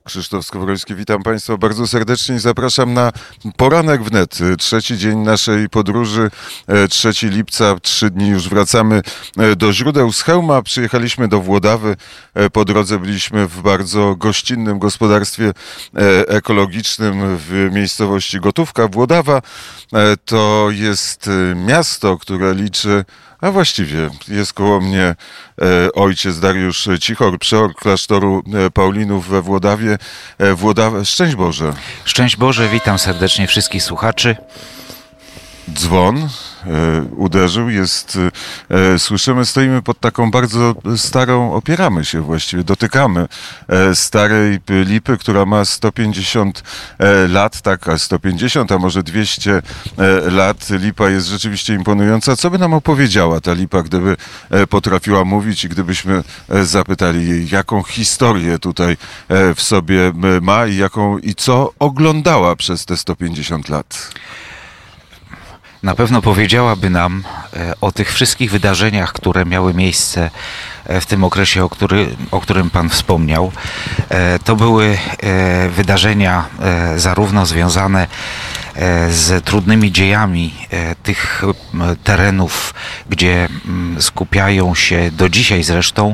Krzysztof Skowroński, witam Państwa bardzo serdecznie i zapraszam na Poranek Wnet. Trzeci dzień naszej podróży, 3 lipca, 3 dni już wracamy do źródeł z Chełma. Przyjechaliśmy do Włodawy, po drodze byliśmy w bardzo gościnnym gospodarstwie ekologicznym w miejscowości Gotówka. Włodawa to jest miasto, które liczy, a właściwie jest koło mnie ojciec Dariusz Cichor, przeor klasztoru Paulinów we Włodawie. Szczęść Boże. Szczęść Boże, witam serdecznie wszystkich słuchaczy. Dzwon uderzył, słyszymy, stoimy pod taką bardzo starą, opieramy się właściwie, dotykamy starej lipy, która ma 150 lat, tak, a 150, a może 200 lat. Lipa jest rzeczywiście imponująca. Co by nam opowiedziała ta lipa, gdyby potrafiła mówić i gdybyśmy zapytali jej, jaką historię tutaj w sobie ma i co oglądała przez te 150 lat? Na pewno powiedziałaby nam o tych wszystkich wydarzeniach, które miały miejsce w tym okresie, o którym Pan wspomniał. To były wydarzenia zarówno związane z trudnymi dziejami tych terenów, gdzie skupiają się do dzisiaj zresztą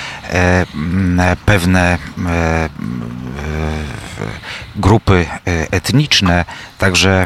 pewne grupy etniczne, także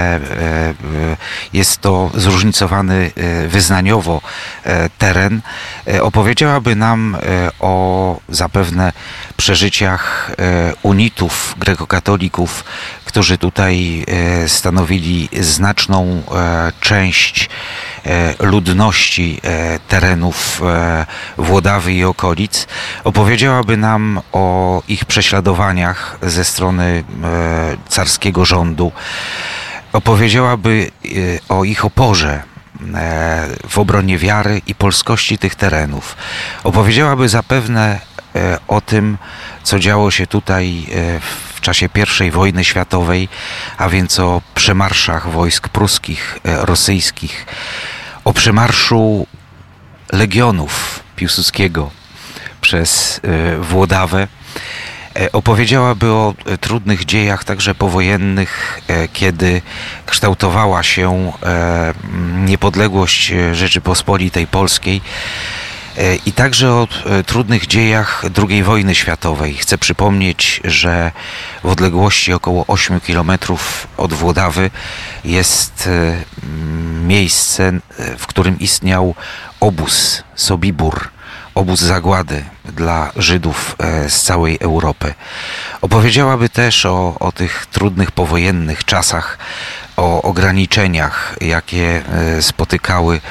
jest to zróżnicowany wyznaniowo teren. Opowiedziałaby nam o zapewne przeżyciach unitów, grekokatolików, którzy tutaj stanowili znaczną część ludności terenów Włodawy i okolic. Opowiedziałaby nam o ich prześladowaniach ze strony carskiego rządu. Opowiedziałaby o ich oporze w obronie wiary i polskości tych terenów. Opowiedziałaby zapewne o tym, co działo się tutaj w czasie I wojny światowej, a więc o przemarszach wojsk pruskich, rosyjskich, o przemarszu legionów Piłsudskiego przez Włodawę. Opowiedziałaby o trudnych dziejach, także powojennych, kiedy kształtowała się niepodległość Rzeczypospolitej Polskiej, i także o trudnych dziejach II wojny światowej. Chcę przypomnieć, że w odległości około 8 km od Włodawy jest miejsce, w którym istniał obóz Sobibór, obóz zagłady dla Żydów z całej Europy. Opowiedziałaby też o tych trudnych powojennych czasach, o ograniczeniach, jakie spotykały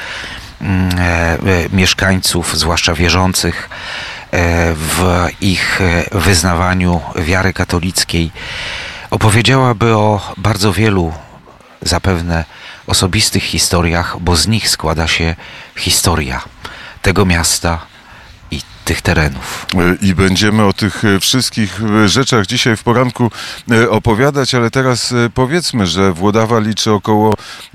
mieszkańców, zwłaszcza wierzących, w ich wyznawaniu wiary katolickiej. Opowiedziałaby o bardzo wielu zapewne osobistych historiach, bo z nich składa się historia tego miasta i tych terenów. I będziemy o tych wszystkich rzeczach dzisiaj w poranku opowiadać, ale teraz powiedzmy, że Włodawa liczy około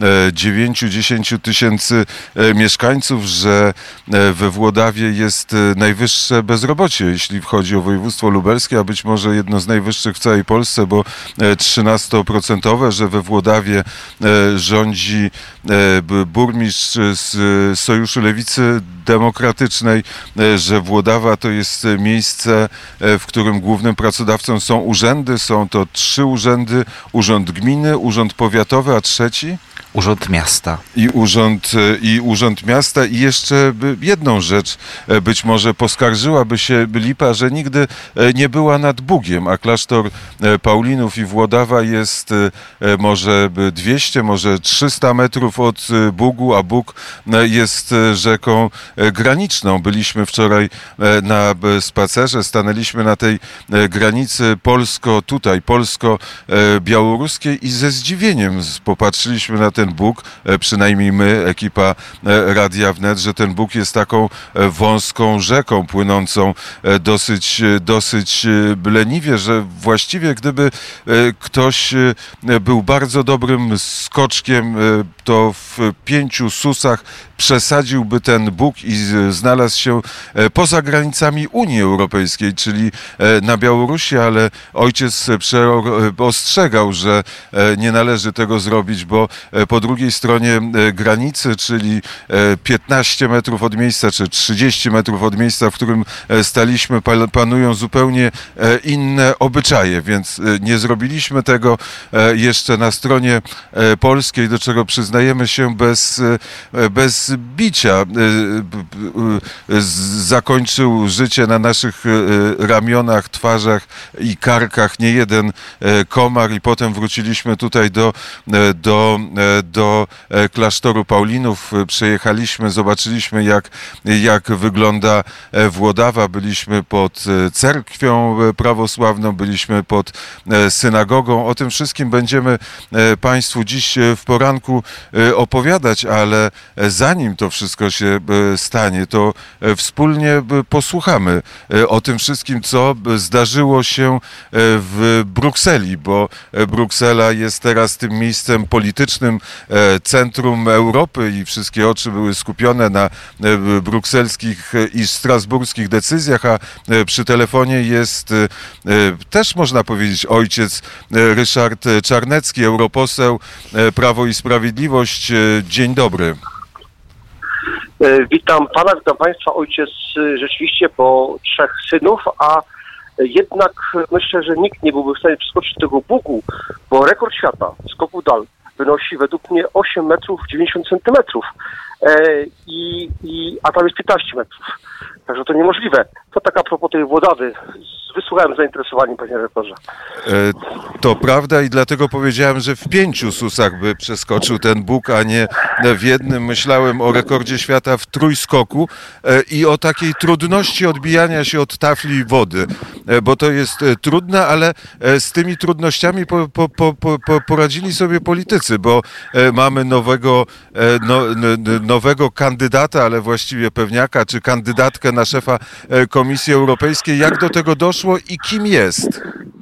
9-10 tysięcy mieszkańców, że we Włodawie jest najwyższe bezrobocie, jeśli chodzi o województwo lubelskie, a być może jedno z najwyższych w całej Polsce, bo 13%, że we Włodawie rządzi burmistrz z Sojuszu Lewicy Demokratycznej, że Włodawa to jest miejsce, w którym głównym pracodawcą są urzędy. Są to 3 urzędy. Urząd gminy, urząd powiatowy, a trzeci? Urząd Miasta. I Urząd Miasta. I jeszcze jedną rzecz, być może poskarżyłaby się Lipa, że nigdy nie była nad Bugiem, a klasztor Paulinów i Włodawa jest może 200, może 300 metrów od Bugu, a Bóg jest rzeką graniczną. Byliśmy wczoraj na spacerze, stanęliśmy na tej granicy polsko-białoruskiej i ze zdziwieniem popatrzyliśmy na ten Bóg, przynajmniej my, ekipa Radia Wnet, że ten Bóg jest taką wąską rzeką płynącą dosyć leniwie, że właściwie gdyby ktoś był bardzo dobrym skoczkiem, to w 5 susach przesadziłby ten Bóg i znalazł się poza granicami Unii Europejskiej, czyli na Białorusi, ale ojciec ostrzegał, że nie należy tego zrobić, bo po drugiej stronie granicy, czyli 15 metrów od miejsca, czy 30 metrów od miejsca, w którym staliśmy, panują zupełnie inne obyczaje, więc nie zrobiliśmy tego jeszcze na stronie polskiej, do czego przyznajemy się bez bicia. Zakończył życie na naszych ramionach, twarzach i karkach niejeden komar i potem wróciliśmy tutaj do klasztoru Paulinów. Przejechaliśmy, zobaczyliśmy jak wygląda Włodawa. Byliśmy pod cerkwią prawosławną, byliśmy pod synagogą. O tym wszystkim będziemy Państwu dziś w poranku opowiadać, ale zanim to wszystko się stanie, to wspólnie posłuchamy o tym wszystkim, co zdarzyło się w Brukseli, bo Bruksela jest teraz tym miejscem politycznym, centrum Europy i wszystkie oczy były skupione na brukselskich i strasburskich decyzjach, a przy telefonie jest też, można powiedzieć, ojciec Ryszard Czarnecki, europoseł Prawo i Sprawiedliwość. Dzień dobry. Witam pana, witam państwa. Ojciec rzeczywiście po 3 synów, a jednak myślę, że nikt nie byłby w stanie przeskoczyć tego Bugu, bo rekord świata skoku w dal wynosi według mnie 8 metrów 90 centymetrów, a tam jest 15 metrów. Także to niemożliwe. To tak a propos tej Włodawy. Wysłuchałem z zainteresowaniem, panie rektorze. To prawda i dlatego powiedziałem, że w 5 susach by przeskoczył ten Bóg, a nie w jednym. Myślałem o rekordzie świata w trójskoku i o takiej trudności odbijania się od tafli wody, bo to jest trudne, ale z tymi trudnościami poradzili sobie politycy, bo mamy nowego kandydata, ale właściwie pewniaka, czy kandydatkę na szefa Komisji Europejskiej. Jak do tego doszło i kim jest?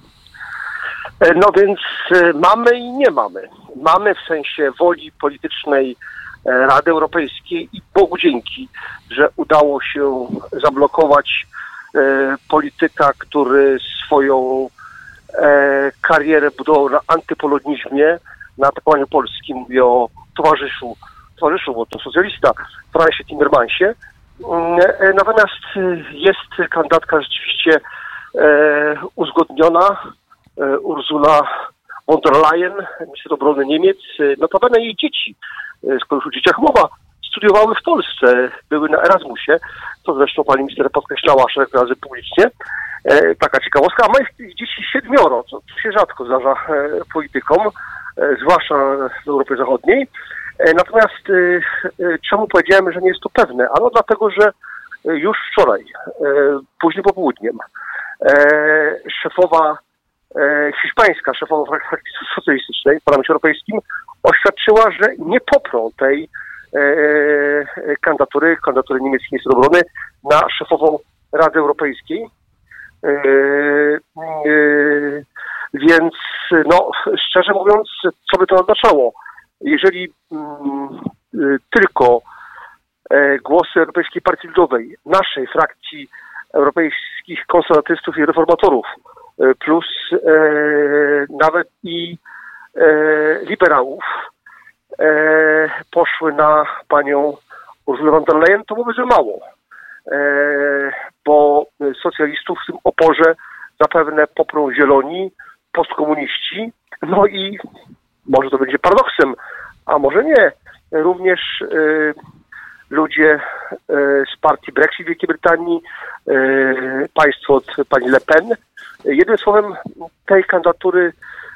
No więc mamy i nie mamy. Mamy w sensie woli politycznej Rady Europejskiej i Bogu dzięki, że udało się zablokować polityka, który swoją karierę budował na antypolonizmie, na atakowaniu Polski. Mówię o towarzyszu, bo to socjalista, Fransie Timmermansie. Natomiast jest kandydatka rzeczywiście uzgodniona, Ursula von der Leyen, minister obrony Niemiec. Notabene jej dzieci, skoro już o dzieciach mowa, studiowały w Polsce, były na Erasmusie, to zresztą pani minister podkreślała szereg razy publicznie. Taka ciekawostka, a ma ich dzieci 7, co się rzadko zdarza politykom, zwłaszcza w Europie Zachodniej. Natomiast czemu powiedziałem, że nie jest to pewne? Ano dlatego, że już wczoraj, późnym popołudniem, hiszpańska szefowa frakcji socjalistycznej w Parlamencie Europejskim oświadczyła, że nie poprą tej kandydatury niemieckiej minister obrony na szefową Rady Europejskiej. Więc no, szczerze mówiąc, co by to oznaczało? Jeżeli tylko głosy Europejskiej Partii Ludowej, naszej frakcji europejskich konserwatystów i reformatorów, plus nawet i liberałów poszły na panią Ursulę von der Leyen, to byłoby za mało, bo socjalistów w tym oporze zapewne poprą zieloni, postkomuniści, no i może to będzie paradoksem, a może nie, również ludzie z partii Brexit w Wielkiej Brytanii, państwo od pani Le Pen. Jednym słowem, tej kandydatury,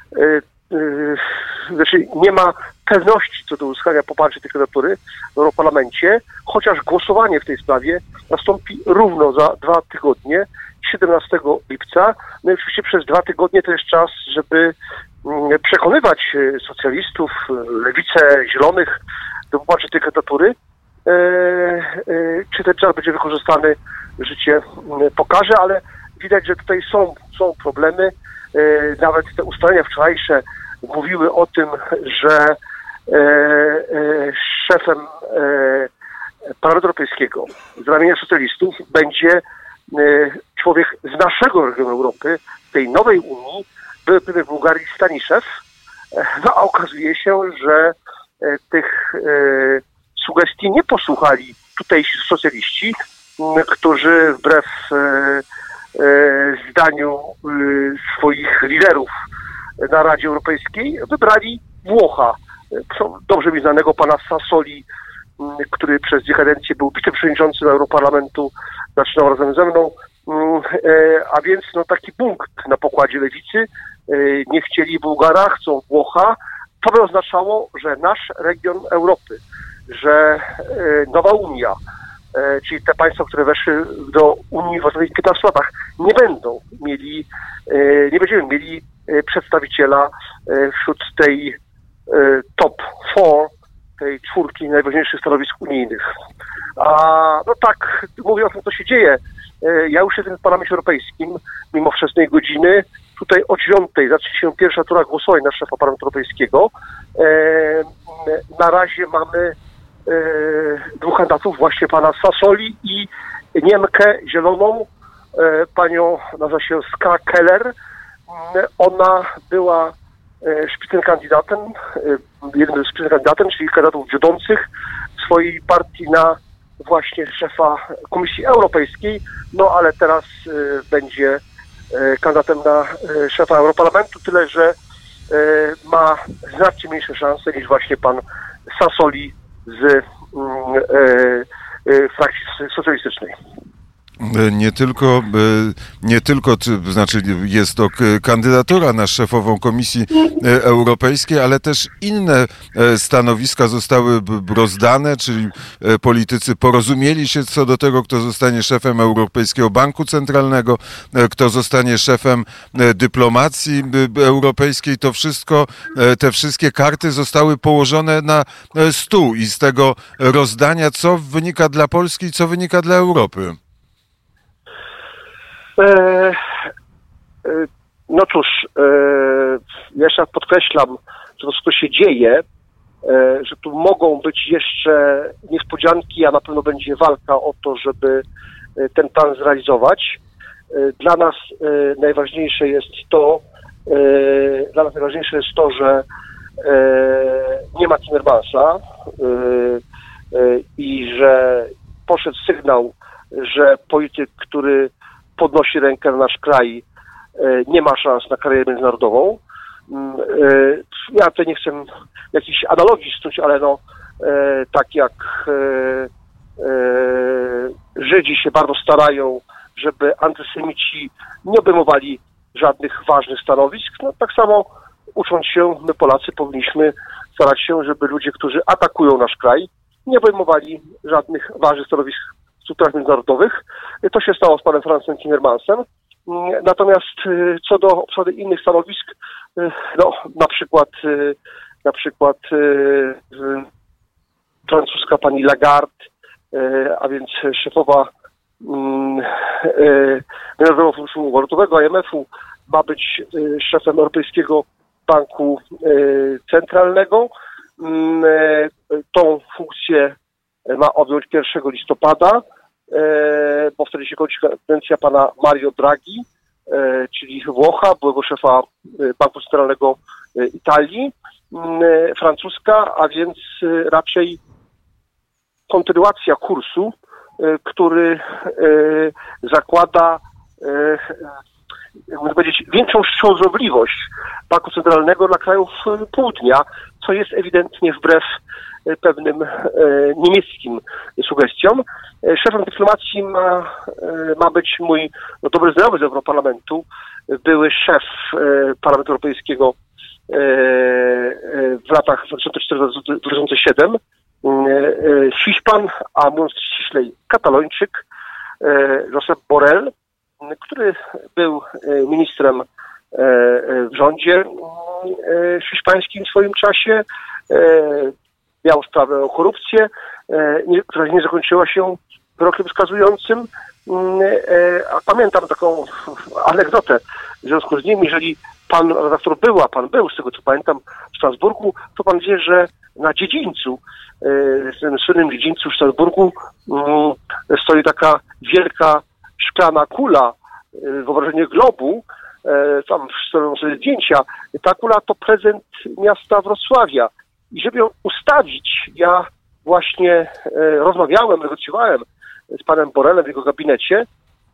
znaczy nie ma pewności co do uzyskania poparcia tej kandydatury w Europarlamencie, chociaż głosowanie w tej sprawie nastąpi równo za 2 tygodnie, 17 lipca. No i oczywiście przez 2 tygodnie to jest czas, żeby przekonywać socjalistów, lewicę, zielonych do poparcia tej kandydatury. Czy ten czas będzie wykorzystany, życie pokaże, ale widać, że tutaj są problemy. Nawet te ustalenia wczorajsze mówiły o tym, że szefem Parlamentu Europejskiego z ramienia socjalistów będzie człowiek z naszego regionu Europy, tej nowej Unii, były premier Bułgarii Staniszew. No a okazuje się, że tych sugestii nie posłuchali tutejsi socjaliści, którzy wbrew zdaniu swoich liderów na Radzie Europejskiej wybrali Włocha, dobrze mi znanego pana Sassoli, który przez dwie kadencje był wiceprzewodniczącym Europarlamentu, zaczynał razem ze mną, a więc no, taki punkt na pokładzie lewicy. Nie chcieli Bułgara, chcą Włocha. To by oznaczało, że nasz region Europy, że nowa Unia, czyli te państwa, które weszły do Unii w ostatnich 15 latach, nie będziemy mieli przedstawiciela wśród tej top 4, tej czwórki najważniejszych stanowisk unijnych. A no tak, mówię o tym, co się dzieje. Ja już jestem w Parlamencie Europejskim, mimo wczesnej godziny. Tutaj o 9:00 zacznie się pierwsza tura głosowań na szefa Parlamentu Europejskiego. Na razie mamy dwóch kandydatów, właśnie pana Sassoli i Niemkę zieloną, panią nazywa się Ska Keller. Ona była szpicenkandydatem, jednym z szpicenkandydatem, czyli kandydatów wiodących swojej partii na właśnie szefa Komisji Europejskiej, no ale teraz będzie kandydatem na szefa Europarlamentu, tyle że ma znacznie mniejsze szanse niż właśnie pan Sassoli z frakcji socjalistycznej. Nie tylko, znaczy jest to kandydatura na szefową Komisji Europejskiej, ale też inne stanowiska zostały rozdane, czyli politycy porozumieli się co do tego, kto zostanie szefem Europejskiego Banku Centralnego, kto zostanie szefem dyplomacji europejskiej. To wszystko, te wszystkie karty zostały położone na stół i z tego rozdania, co wynika dla Polski i co wynika dla Europy. No cóż, jeszcze raz podkreślam, że to wszystko się dzieje, że tu mogą być jeszcze niespodzianki, a na pewno będzie walka o to, żeby ten plan zrealizować. Dla nas najważniejsze jest to, że nie ma Timmermansa i że poszedł sygnał, że polityk, który podnosi rękę na nasz kraj, nie ma szans na karierę międzynarodową. Ja tutaj nie chcę jakichś analogii snuć, ale no tak jak Żydzi się bardzo starają, żeby antysemici nie obejmowali żadnych ważnych stanowisk, no tak samo ucząc się, my Polacy powinniśmy starać się, żeby ludzie, którzy atakują nasz kraj, nie obejmowali żadnych ważnych stanowisk w strukturach międzynarodowych. To się stało z panem Francem Timmermansem. Natomiast co do obsady innych stanowisk, no na przykład francuska pani Lagarde, a więc szefowa Międzynarodowego Funduszu Walutowego, IMF-u, ma być szefem Europejskiego Banku Centralnego. Tą funkcję ma objąć 1 listopada, bo wtedy się kończy kadencja pana Mario Draghi, czyli Włocha, byłego szefa Banku Centralnego Italii, francuska, a więc raczej kontynuacja kursu, który zakłada, jakby powiedzieć, większą wstrzemięźliwość Banku Centralnego dla krajów południa, co jest ewidentnie wbrew pewnym niemieckim sugestiom. Szefem dyplomacji ma być mój dobry znajomy z Europarlamentu, były szef Parlamentu Europejskiego w latach 2004-2007, Hiszpan, a mówiąc ściślej Katalończyk, Josep Borrell, który był ministrem w rządzie hiszpańskim w swoim czasie, miał sprawę o korupcję, która nie zakończyła się wyrokiem skazującym. A pamiętam taką anegdotę w związku z nim, jeżeli pan redaktor pan był, z tego co pamiętam, w Strasburgu, to pan wie, że na dziedzińcu, w tym słynnym dziedzińcu w Strasburgu stoi taka wielka szklana kula, wyobrażenie globu, tam stoją sobie zdjęcia. Ta kula to prezent miasta Wrocławia. I żeby ją ustawić, ja właśnie rozmawiałem, negocjowałem z panem Borelem w jego gabinecie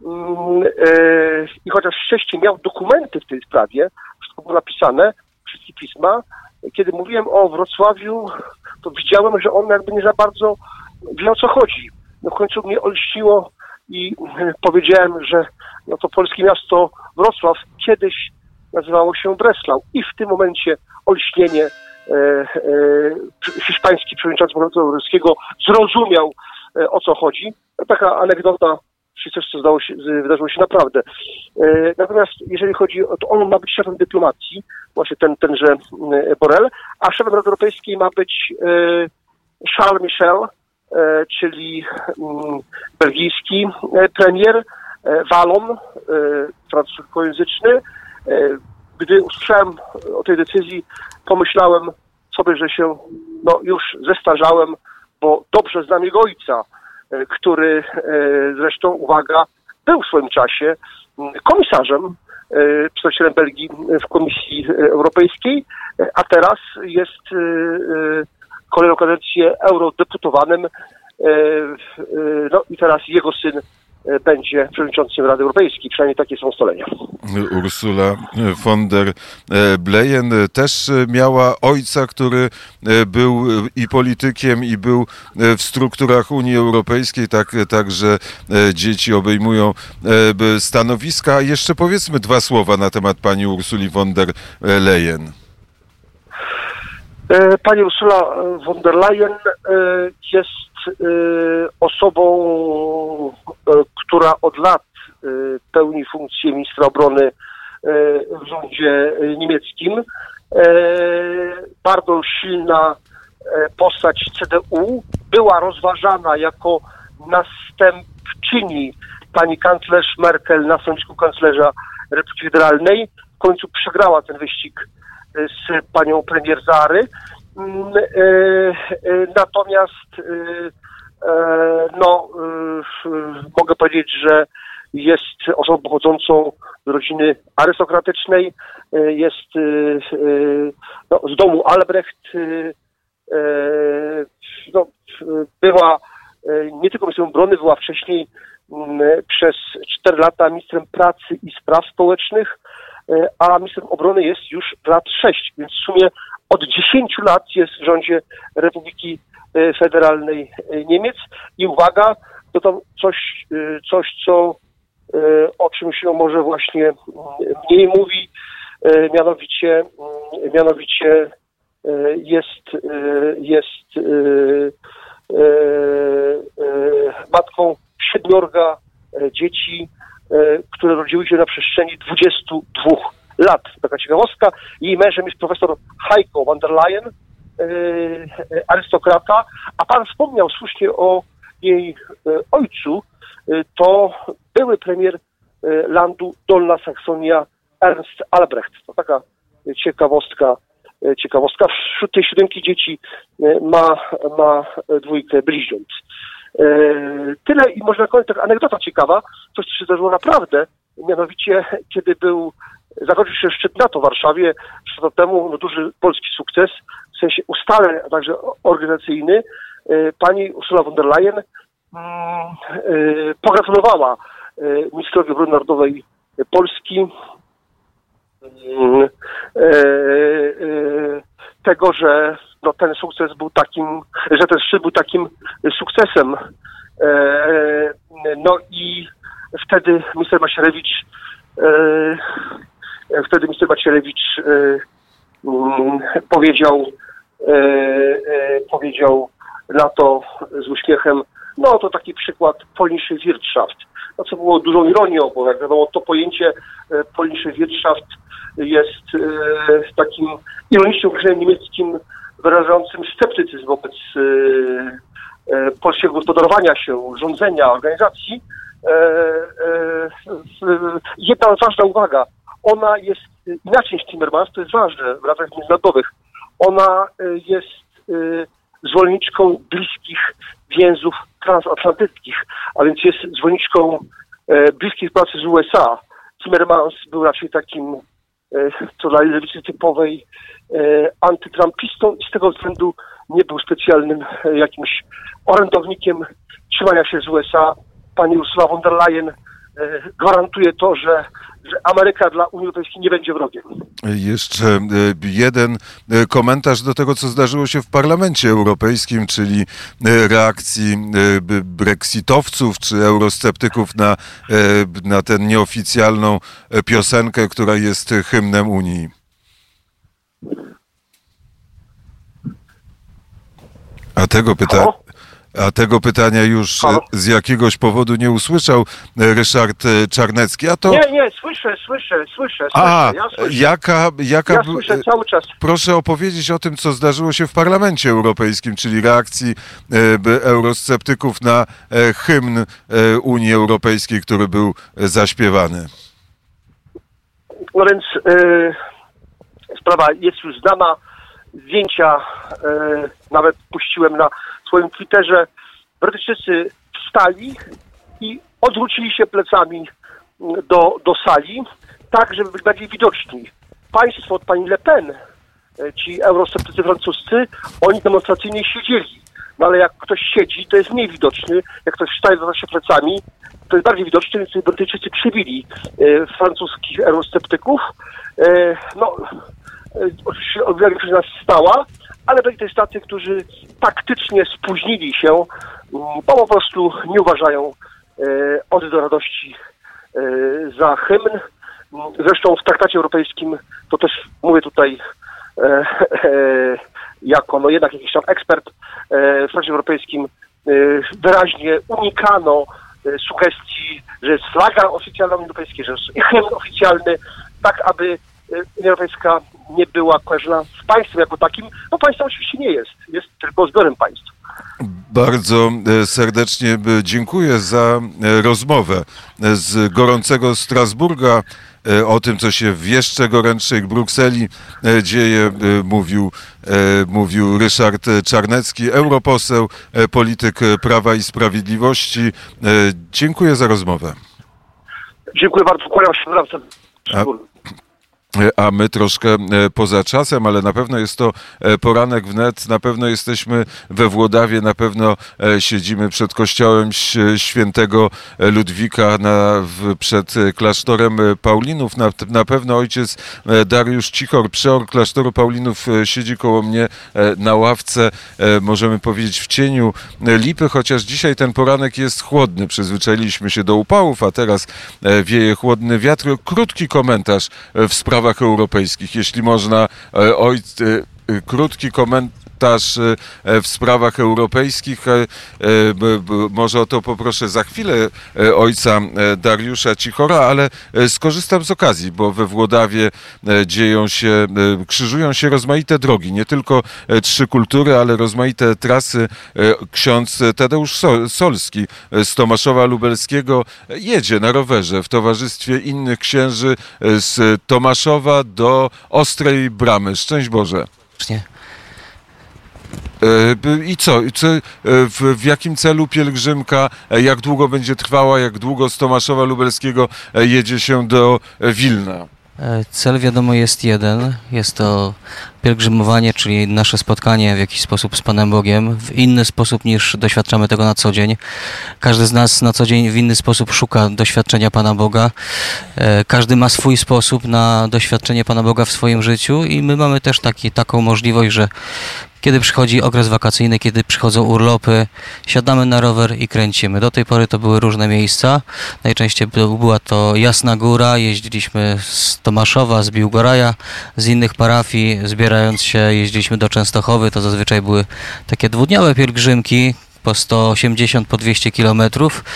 i chociaż wcześniej miał dokumenty w tej sprawie, wszystko było napisane, wszystkie pisma, kiedy mówiłem o Wrocławiu, to widziałem, że on jakby nie za bardzo wie, o co chodzi. No w końcu mnie olśniło i powiedziałem, że no to polskie miasto Wrocław kiedyś nazywało się Breslau i w tym momencie olśnienie hiszpański przewodniczący Parlamentu Europejskiego zrozumiał, o co chodzi. Taka anegdota, czy coś, co wydarzyło się naprawdę. Natomiast jeżeli chodzi o to, on ma być szefem dyplomacji, właśnie tenże Borrell, a szefem Rady Europejskiej ma być Charles Michel, czyli belgijski premier, Wallon, francuskojęzyczny. Gdy usłyszałem o tej decyzji, pomyślałem sobie, że się już zestarzałem, bo dobrze znam jego ojca, który zresztą, uwaga, był w swoim czasie komisarzem, przedstawicielem Belgii w Komisji Europejskiej, a teraz jest kolejną kadencję eurodeputowanym. No i teraz jego syn będzie przewodniczącym Rady Europejskiej, przynajmniej takie są ustalenia. Ursula von der Leyen też miała ojca, który był i politykiem, i był w strukturach Unii Europejskiej, także dzieci obejmują stanowiska. Jeszcze powiedzmy dwa słowa na temat pani Ursuli von der Leyen. Pani Ursula von der Leyen jest osobą, która od lat pełni funkcję ministra obrony w rządzie niemieckim. Bardzo silna postać CDU, była rozważana jako następczyni pani kanclerz Merkel na stanowisku kanclerza Republiki Federalnej. W końcu przegrała ten wyścig z panią premier Zary. Natomiast mogę powiedzieć, że jest osobą pochodzącą z rodziny arystokratycznej, jest z domu Albrecht, była nie tylko ministrem obrony, była wcześniej przez 4 lata ministrem pracy i spraw społecznych, a ministrem obrony jest już lat 6, więc w sumie od 10 lat jest w rządzie Republiki Federalnej Niemiec i uwaga, to tam coś co o czym się może właśnie mniej mówi, mianowicie jest matką 7 dzieci, które rodziły się na przestrzeni 22 lat. Taka ciekawostka. Jej mężem jest profesor Heiko von der Leyen, arystokrata, a pan wspomniał słusznie o jej ojcu, to były premier landu Dolna Saksonia Ernst Albrecht. To taka ciekawostka. Wśród tej 7 dzieci ma 2 bliźniąt. Tyle i może na koniec taka anegdota ciekawa, coś co się zdarzyło naprawdę, mianowicie kiedy zakończył się szczyt NATO w Warszawie 3 lata temu, duży polski sukces, w sensie ustaleń, a także organizacyjny, pani Ursula von der Leyen pogratulowała ministrowi obrony narodowej Polski tego, że ten sukces był takim, że ten szczyt był takim sukcesem. No i wtedy minister Macierewicz powiedział na to z uśmiechem, to taki przykład polnische Wirtschaft. Co było dużą ironią, bo jak wiadomo, to pojęcie polnische Wirtschaft jest takim ironicznym określeniem niemieckim wyrażającym sceptycyzm wobec polskiego gospodarowania się, rządzenia, organizacji. Jedna ważna uwaga, ona jest inaczej niż Timmermans, to jest ważne w relacjach międzynarodowych. Ona jest zwolenniczką bliskich więzów transatlantyckich, a więc jest zwolenniczką bliskiej pracy z USA. Timmermans był raczej takim, co dla lewicy typowej, antytrumpistą i z tego względu nie był specjalnym jakimś orędownikiem trzymania się z USA. Pani Ursula von der Leyen gwarantuje to, że Ameryka dla Unii Europejskiej nie będzie wrogiem. Jeszcze jeden komentarz do tego, co zdarzyło się w Parlamencie Europejskim, czyli reakcji brexitowców czy eurosceptyków na tę nieoficjalną piosenkę, która jest hymnem Unii. A tego pytania już z jakiegoś powodu nie usłyszał Ryszard Czarnecki. Nie, słyszę. Ja słyszę cały czas. Proszę opowiedzieć o tym, co zdarzyło się w Parlamencie Europejskim, czyli reakcji eurosceptyków na hymn Unii Europejskiej, który był zaśpiewany. No więc sprawa jest już znana. Zdjęcia nawet puściłem na swoim Twitterze. Brytyjczycy wstali i odwrócili się plecami do sali, tak żeby być bardziej widoczni. Państwo od pani Le Pen, ci eurosceptycy francuscy, oni demonstracyjnie siedzieli. No ale jak ktoś siedzi, to jest mniej widoczny. Jak ktoś wstaje do się plecami, to jest bardziej widoczny, więc Brytyjczycy przybili francuskich eurosceptyków. Oczywiście odbiegli przez nas stała, ale byli też tacy, którzy taktycznie spóźnili się, bo po prostu nie uważają Ody do radości za hymn. Zresztą w traktacie europejskim, to też mówię tutaj jako jednak jakiś tam ekspert, w traktacie europejskim wyraźnie unikano sugestii, że jest flaga oficjalna Unii Europejskiej, że jest hymn oficjalny, tak aby Unia Europejska nie była kojarzona z państwem jako takim. No państwem oczywiście nie jest. Jest tylko zbiorem państw. Bardzo serdecznie dziękuję za rozmowę z gorącego Strasburga. O tym, co się w jeszcze gorętszej Brukseli dzieje, mówił Ryszard Czarnecki, europoseł, polityk Prawa i Sprawiedliwości. Dziękuję za rozmowę. Dziękuję bardzo. Kłaniam się bardzo. A my troszkę poza czasem, ale na pewno jest to poranek wnet, na pewno jesteśmy we Włodawie, na pewno siedzimy przed kościołem świętego Ludwika przed klasztorem Paulinów. Na pewno ojciec Dariusz Cichor, przeor klasztoru Paulinów, siedzi koło mnie na ławce, możemy powiedzieć w cieniu lipy, chociaż dzisiaj ten poranek jest chłodny. Przyzwyczailiśmy się do upałów, a teraz wieje chłodny wiatr. Krótki komentarz w sprawach europejskich, jeśli można, krótki komentarz w sprawach europejskich. Może o to poproszę za chwilę ojca Dariusza Cichora, ale skorzystam z okazji, bo we Włodawie krzyżują się rozmaite drogi, nie tylko trzy kultury, ale rozmaite trasy. Ksiądz Tadeusz Solski z Tomaszowa Lubelskiego jedzie na rowerze w towarzystwie innych księży z Tomaszowa do Ostrej Bramy. Szczęść Boże. I co? W jakim celu pielgrzymka? Jak długo będzie trwała? Jak długo z Tomaszowa Lubelskiego jedzie się do Wilna? Cel wiadomo jest jeden. Jest to pielgrzymowanie, czyli nasze spotkanie w jakiś sposób z Panem Bogiem, w inny sposób niż doświadczamy tego na co dzień. Każdy z nas na co dzień w inny sposób szuka doświadczenia Pana Boga. Każdy ma swój sposób na doświadczenie Pana Boga w swoim życiu i my mamy też taką możliwość, że kiedy przychodzi okres wakacyjny, kiedy przychodzą urlopy, siadamy na rower i kręcimy. Do tej pory to były różne miejsca. Najczęściej była to Jasna Góra. Jeździliśmy z Tomaszowa, z Biłgoraja, z innych parafii. Zbierając się, jeździliśmy do Częstochowy. To zazwyczaj były takie dwudniowe pielgrzymki po 180, po 200 kilometrów.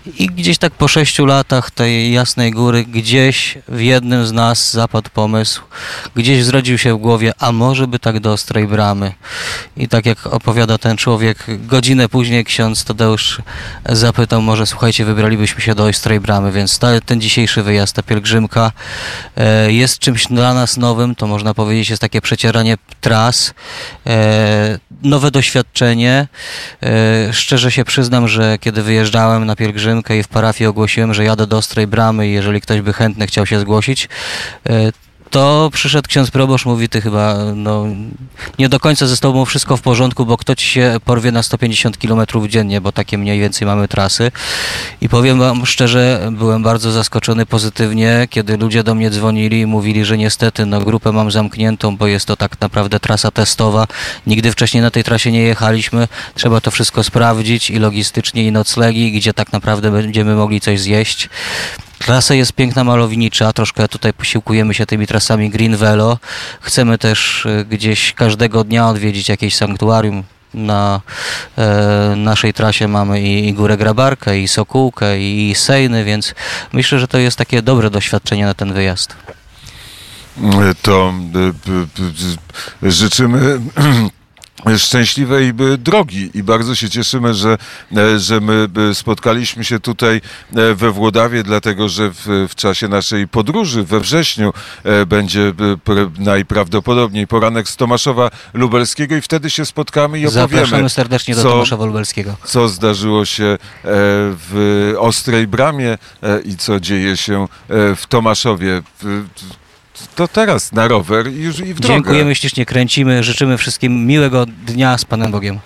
I gdzieś tak po 6 latach tej Jasnej Góry, gdzieś w jednym z nas zapadł pomysł, gdzieś zrodził się w głowie, a może by tak do Ostrej Bramy. I tak jak opowiada ten człowiek, godzinę później ksiądz Tadeusz zapytał, może słuchajcie, wybralibyśmy się do Ostrej Bramy, więc ten dzisiejszy wyjazd, ta pielgrzymka jest czymś dla nas nowym, to można powiedzieć jest takie przecieranie tras, nowe doświadczenie. Szczerze się przyznam, że kiedy wyjeżdżałem na pielgrzymkę i w parafii ogłosiłem, że jadę do Ostrej Bramy i jeżeli ktoś by chętny chciał się zgłosić, to przyszedł ksiądz proboszcz, mówi, ty chyba nie do końca ze tobą wszystko w porządku, bo kto ci się porwie na 150 km dziennie, bo takie mniej więcej mamy trasy. I powiem wam szczerze, byłem bardzo zaskoczony pozytywnie, kiedy ludzie do mnie dzwonili i mówili, że niestety grupę mam zamkniętą, bo jest to tak naprawdę trasa testowa. Nigdy wcześniej na tej trasie nie jechaliśmy. Trzeba to wszystko sprawdzić i logistycznie, i noclegi, gdzie tak naprawdę będziemy mogli coś zjeść. Trasa jest piękna, malownicza, troszkę tutaj posiłkujemy się tymi trasami Green Velo. Chcemy też gdzieś każdego dnia odwiedzić jakieś sanktuarium. Na naszej trasie mamy i Górę Grabarkę, i Sokółkę, i Sejny, więc myślę, że to jest takie dobre doświadczenie na ten wyjazd. To życzymy szczęśliwej drogi i bardzo się cieszymy, że my spotkaliśmy się tutaj we Włodawie, dlatego że w czasie naszej podróży we wrześniu będzie najprawdopodobniej poranek z Tomaszowa Lubelskiego i wtedy się spotkamy i opowiemy. Zapraszamy serdecznie do Tomaszowa Lubelskiego. Co zdarzyło się w Ostrej Bramie i co dzieje się w Tomaszowie. To teraz na rower i w drogę. Dziękujemy ślicznie, kręcimy. Życzymy wszystkim miłego dnia z Panem Bogiem.